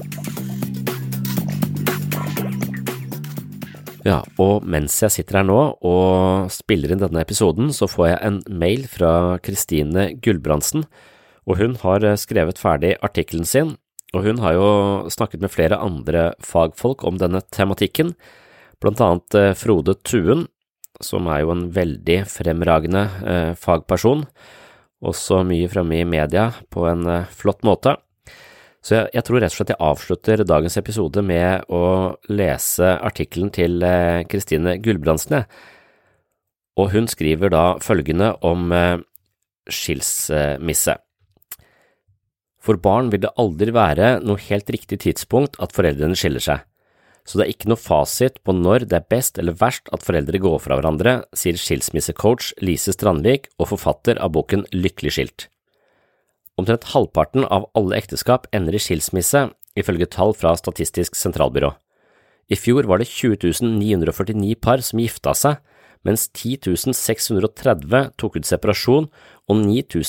Ja, og mens jeg sitter her nå og spiller inn denne episoden, så får jeg en mail fra Kristine Gulbrandsen, og hun har skrevet ferdig artikkelen sin, og hun har jo snakket med flere andre fagfolk om denne tematikken, blant annet Frode Thuen, som jo en veldig fremragende fagperson, også mye fremme i media på en flott måte. Så jeg tror rett og slett jeg avslutter dagens episode med å lese artikkelen til Kristine Gulbrandsen, og hun skriver da følgende om skilsmisse. For barn vil det aldri være noe helt riktig tidspunkt at foreldrene skiller seg, så det ikke noe fasit på når det best eller verst at foreldre går fra hverandre, sier skilsmissecoach Lise Strandvik og forfatter av boken Lykkelig skilt. Omtrent halvparten av alle ekteskap ender i skilsmisse, ifølge tall fra Statistisk sentralbyrå. I fjor var det 20.949 par som gifta seg, mens 10.630 tok ut separasjon og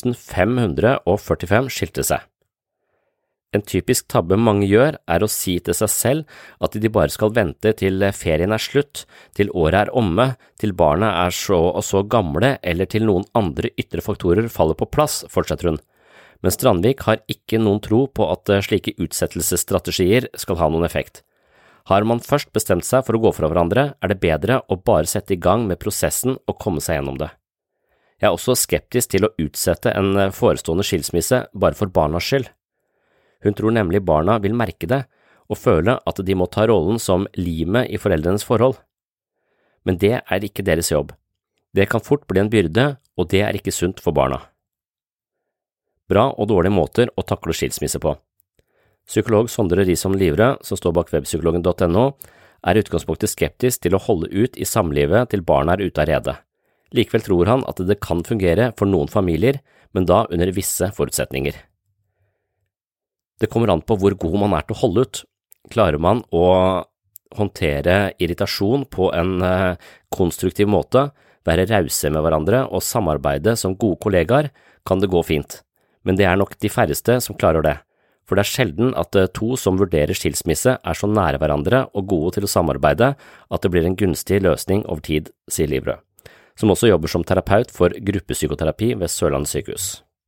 9.545 skilte seg. En typisk tabbe mange gjør å si til seg selv at de bare skal vente til ferien slutt, til året omme, til barna så og så gamle eller til noen andre ytre faktorer faller på plass, fortsetter hun. Men Strandvik har ikke noen tro på at slike utsettelsesstrategier skal ha noen effekt. Har man først bestemt seg for å gå fra hverandre, det bedre å bare sette i gang med prosessen og komme seg gjennom det. Jeg er også skeptisk til å utsette en forestående skilsmisse bare for barnas skyld. Hun tror nemlig barna vil merke det og føle at de må ta rollen som limet i foreldrenes forhold. Men det ikke deres jobb. Det kan fort bli en byrde, og det ikke sunt for barna. Bra og dårlige måter å takle skilsmisse på. Psykolog Sondre Risom Livre, som står bak webpsykologen.no, i utgangspunktet skeptisk til å holde ut i samlivet til barna ute av rede. Likevel tror han at det kan fungere for noen familier, men da under visse forutsetninger. Det kommer an på hvor god man til å holde ut. Klarer man å håndtere irritasjon på en konstruktiv måte, være rause med hverandre og samarbeide som gode kollegaer, kan det gå fint. Men det nok de færreste som klarer det. For det sjelden at to som vurderer skilsmisse så nære hverandre og gode til å samarbeide at det blir en gunstig løsning over tid, sier Livre, som også jobber som terapeut for gruppepsykoterapi ved Sørlandet sykehus.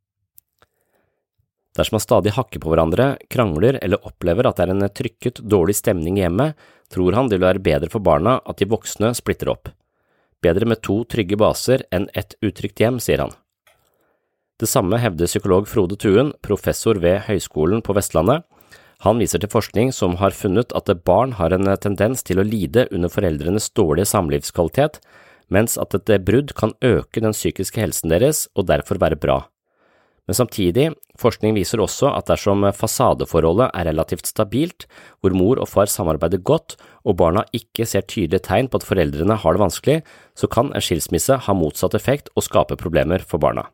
Dersom man stadig hakker på hverandre, krangler eller opplever at det en trykket, dårlig stemning i hjemmet, tror han det vil være bedre for barna at de voksne splitter opp. Bedre med 2 trygge baser enn et utrygt hjem, sier han. Det samme hevder psykolog Frode Thuen, professor ved Høgskolen på Vestlandet. Han viser til forskning som har funnet at barn har en tendens til å lide under foreldrenes dårlige samlivskvalitet, mens at et brudd kan øke den psykiske helsen deres og derfor være bra. Men samtidig, forskning viser også at dersom fasadeforholdet relativt stabilt, hvor mor og far samarbeider godt og barna ikke ser tydelige tegn på at foreldrene har det vanskelig, så kan en skilsmisse ha motsatt effekt og skape problemer for barna.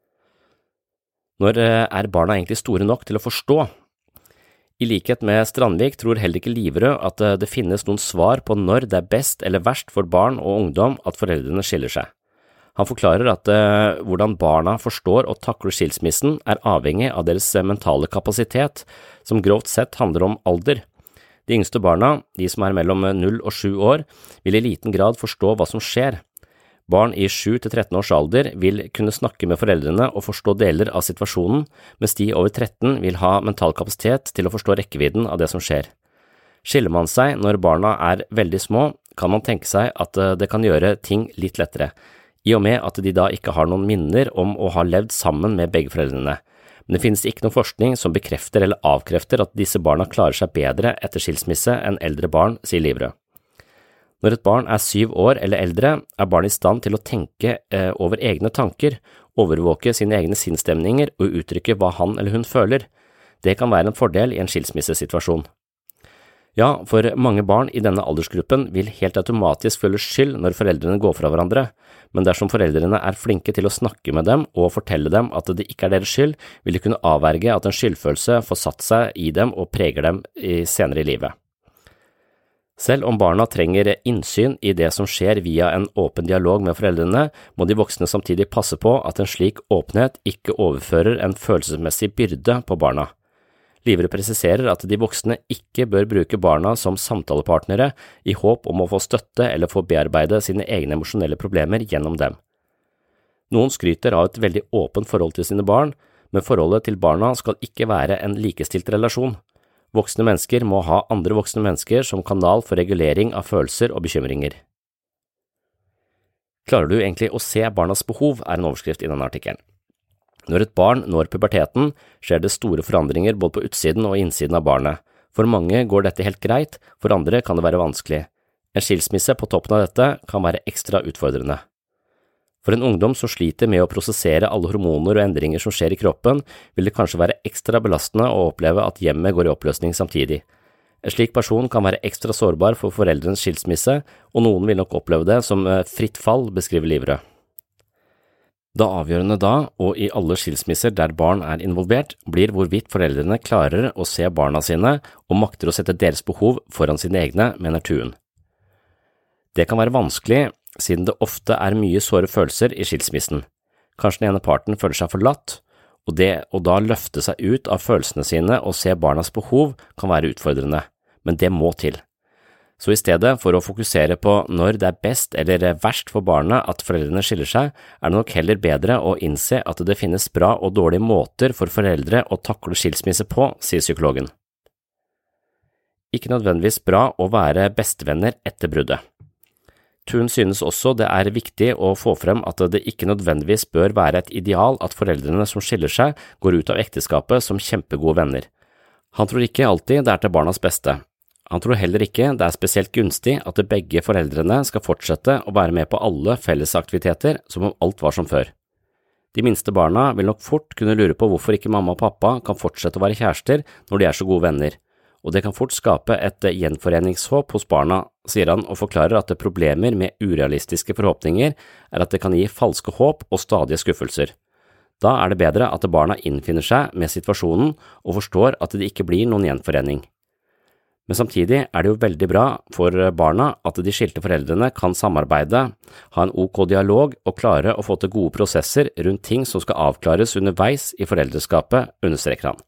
Når barna egentlig store nok til å forstå? I likhet med Strandvik tror heller ikke Livrød at det finnes noen svar på når det best eller verst for barn og ungdom at foreldrene skiller seg. Han forklarer at hvordan barna forstår og takler skilsmissen avhengig av deres mentale kapasitet, som grovt sett handler om alder. De yngste barna, de som mellom 0 og 7 år, vil i liten grad forstå hva som skjer. Barn i 7 til 13 års alder vil kunne snakke med foreldrene og forstå deler av situasjonen, mens de over 13 vil ha mental kapasitet til å forstå rekkevidden av det som skjer. Skiller man seg når barna veldig små, kan man tenke seg at det kan gjøre ting litt lettere, i og med at de da ikke har noen minner om å ha levd sammen med begge foreldrene. Men det finnes ikke noen forskning som bekrefter eller avkrefter at disse barna klarer seg bedre etter skilsmisse enn eldre barn, sier Livrød. Når et barn 7 år eller eldre, barnet i stand til å tenke over egne tanker, overvåke sine egne sinnsstemninger og uttrykke hva han eller hun føler. Det kan være en fordel i en skilsmissesituasjon. Ja, for mange barn i denne aldersgruppen vil helt automatisk føle skyld når foreldrene går fra hverandre, men dersom foreldrene flinke til å snakke med dem og fortelle dem at det ikke deres skyld, vil de kunne avverge at en skyldfølelse får satt seg i dem og preger dem senere i livet. Selv om barna trenger innsyn i det som skjer via en åpen dialog med foreldrene, må de voksne samtidig passe på at en slik åpenhet ikke overfører en følelsesmessig byrde på barna. Livre presiserer at de voksne ikke bør bruke barna som samtalepartnere i håp om å få støtte eller få bearbeide sine egne emosjonelle problemer gjennom dem. Noen skryter av et veldig åpent forhold til sine barn, men forholdet til barna skal ikke være en likestilt relasjon. Voksne mennesker må ha andre voksne mennesker som kanal for regulering av følelser og bekymringer. Klarer du egentlig å se barnas behov, en overskrift i denne artikkelen. Når et barn når puberteten, skjer det store forandringer både på utsiden og innsiden av barnet. For mange går dette helt greit, for andre kan det være vanskelig. En skilsmisse på toppen av dette kan være ekstra utfordrende. For en ungdom som sliter med å prosessere alle hormoner og endringer som skjer i kroppen, vil det kanskje være ekstra belastende å oppleve at hjemmet går i oppløsning samtidig. En slik person kan være ekstra sårbar for foreldrenes skilsmisse, og noen vil nok oppleve det som fritt fall, beskriver Livrød. Det avgjørende da, og i alle skilsmisser der barn involvert, blir hvorvidt foreldrene klarer å se barna sine og makter å sette deres behov foran sine egne, mener Thuen. Det kan være vanskelig, siden det ofte mye såre følelser i skilsmissen. Kanskje den ene parten føler seg forlatt, og det å da løfte seg ut av følelsene sine og se barnas behov kan være utfordrende, men det må til. Så i stedet for å fokusere på når det best eller verst for barnet at foreldrene skiller seg, det nok heller bedre å innse at det finnes bra og dårlige måter for foreldre å takle skilsmisse på, sier psykologen. ikke nødvendigvis bra å være bestevenner etter bruddet. Thun synes også det viktig å få frem at det ikke nødvendigvis bør være et ideal at foreldrene som skiller seg går ut av ekteskapet som kjempegode venner. Han tror ikke alltid det til barnas beste. Han tror heller ikke det spesielt gunstig at begge foreldrene skal fortsette å være med på alle fellesaktiviteter som om alt var som før. De minste barna vil nok fort kunne lure på hvorfor ikke mamma og pappa kan fortsette å være kjærester når de så gode venner, og det kan fort skape et gjenforeningshåp hos barna, sier han og forklarer at problemer med urealistiske forhåpninger at det kan gi falske håp og stadige skuffelser. Da det bedre at barna innfinner seg med situasjonen og forstår at det ikke blir noen gjenforening. Men samtidig det jo veldig bra for barna at de skilte foreldrene kan samarbeide, ha en OK dialog og klare å få til gode prosesser rundt ting som skal avklares underveis i foreldreskapet, understreker han.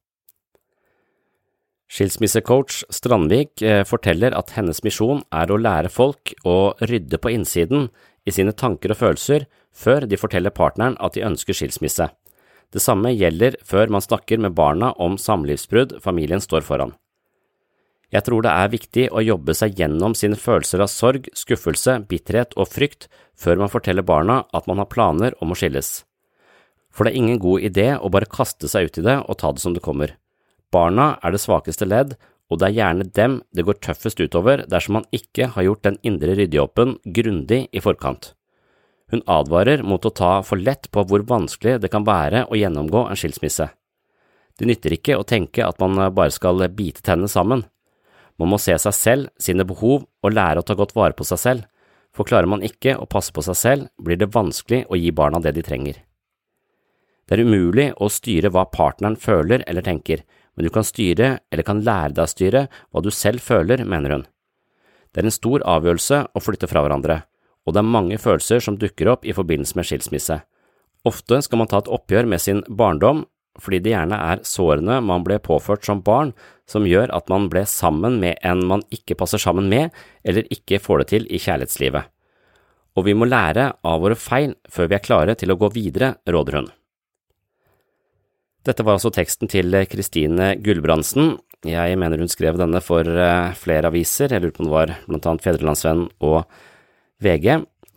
Skilsmissecoach Strandvik forteller at hennes misjon å lære folk å rydde på innsiden i sine tanker og følelser før de forteller partneren at de ønsker skilsmisse. Det samme gjelder før man snakker med barna om samlivsbrudd familien står foran. Jeg tror det viktig å jobbe seg gjennom sine følelser av sorg, skuffelse, bitterhet og frykt før man forteller barna at man har planer om å skilles. For det ingen god idé å bare kaste seg ut i det og ta det som det kommer. Barna det svakeste ledd, og det gjerne dem det går tøffest utover dersom man ikke har gjort den indre ryddejobben grundig i forkant. Hun advarer mot å ta for lett på hvor vanskelig det kan være å gjennomgå en skilsmisse. Det nytter ikke å tenke at man bare skal bite tennene sammen. Man må se seg selv, sine behov og lære å ta godt vare på seg selv, for klarer man ikke å passe på seg selv, blir det vanskelig å gi barna det de trenger. Det umulig å styre hva partneren føler eller tenker, men du kan styre eller kan lære deg å styre hva du selv føler, mener hun. Det en stor avgjørelse å flytte fra hverandre, og det mange følelser som dukker opp i forbindelse med skilsmisse. Ofte skal man ta et oppgjør med sin barndom, fordi det gjerne sårene man ble påført som barn, som gjør at man ble sammen med en man ikke passer sammen med, eller ikke får det til i kjærlighetslivet. Og vi må lære av våre feil før vi klare til å gå videre, råder hun. Dette var altså teksten til Kristine Gulbrandsen. Jeg mener hun skrev denne for flere aviser, jeg lurer på om det var blant annet Fædrelandsvennen og VG.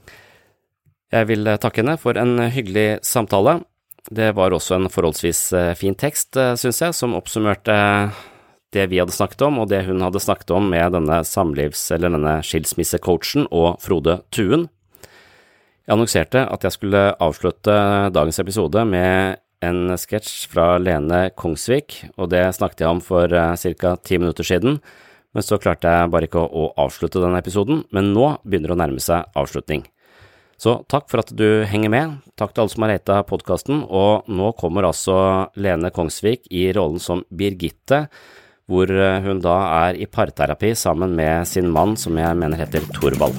Jeg vil takke henne for en hyggelig samtale. Det var også en forholdsvis fin tekst, synes jeg, som oppsummerte det vi hadde snakket om, og det hun hadde snakket om med denne denne skilsmissecoachen og Frode Thuen. Jeg annonserte at jeg skulle avslutte dagens episode med en sketsj fra Lene Kongsvik, og det snakket jeg om for ca. 10 minutter siden, men så klarte jeg bare ikke å avslutte denne episoden, men nå begynner det å nærme seg avslutning. Så takk for at du henger med, takk til alle som har ratet podcasten, og nå kommer altså Lene Kongsvik i rollen som Birgitte, hvor hun da i parterapi sammen med sin mann, som jeg mener heter Torvald.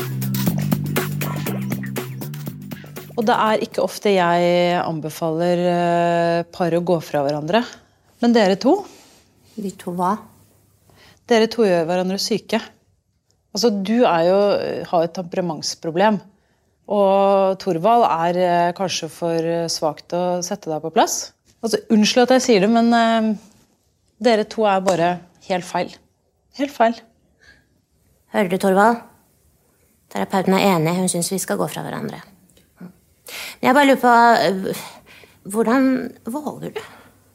Og det ikke ofte jeg anbefaler par å gå fra hverandre. Men dere to? Vi to hva? Dere to gjør hverandre syke. Altså, du har et temperamentsproblem. Og Torvald kanskje for svagt å sette deg på plass. Altså, unnskyld at jeg sier det, men dere to bare helt feil. Helt feil. Hører du, Torvald? Terapeuten enig, hun synes vi skal gå fra hverandre. Jeg bare lurer på, hvordan våger du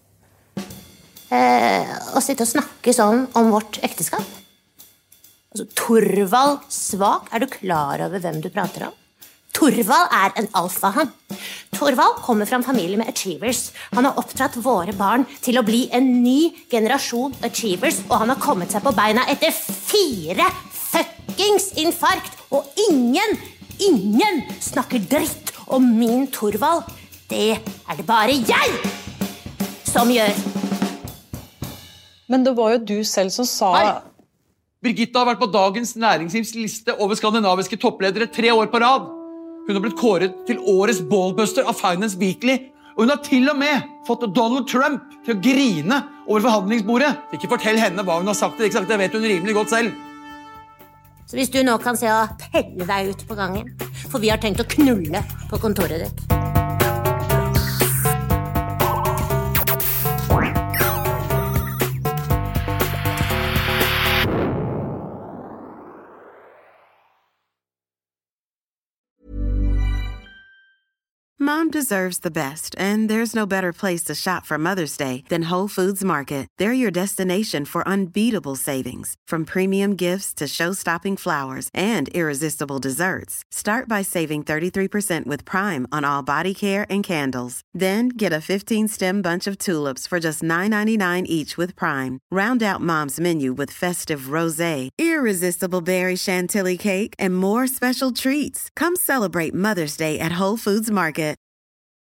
å sitte og snakke sånn om vårt ekteskap? Altså, Torvald svak, du klar over hvem du prater om? Torvald en alfahann. Torvald kommer fra en familie med achievers. Han har oppdratt våre barn til å bli en ny generasjon achievers, og han har kommet seg på beina etter 4 fuckings infarkt, og ingen snakker dritt om min Torvald. Det det bare jeg som gjør. Men det var jo du selv som sa... Hei! Birgitte har vært på Dagens Næringslivs liste over skandinaviske toppledere 3 år på rad. Hun har blitt kåret til årets ballbuster av Finance Weekly, og hun har til og med fått Donald Trump til å grine over forhandlingsbordet. Ikke fortell henne hva hun har sagt, det vet hun rimelig godt selv. Så hvis du nå kan se å pelle deg ut på gangen, for vi har tenkt å knulle på kontoret ditt. Mom deserves the best, and there's no better place to shop for Mother's Day than Whole Foods Market. They're your destination for unbeatable savings, from premium gifts to show-stopping flowers and irresistible desserts. Start by saving 33% with Prime on all body care and candles. Then get a 15-stem bunch of tulips for just $9.99 each with Prime. Round out Mom's menu with festive rosé, irresistible berry chantilly cake, and more special treats. Come celebrate Mother's Day at Whole Foods Market.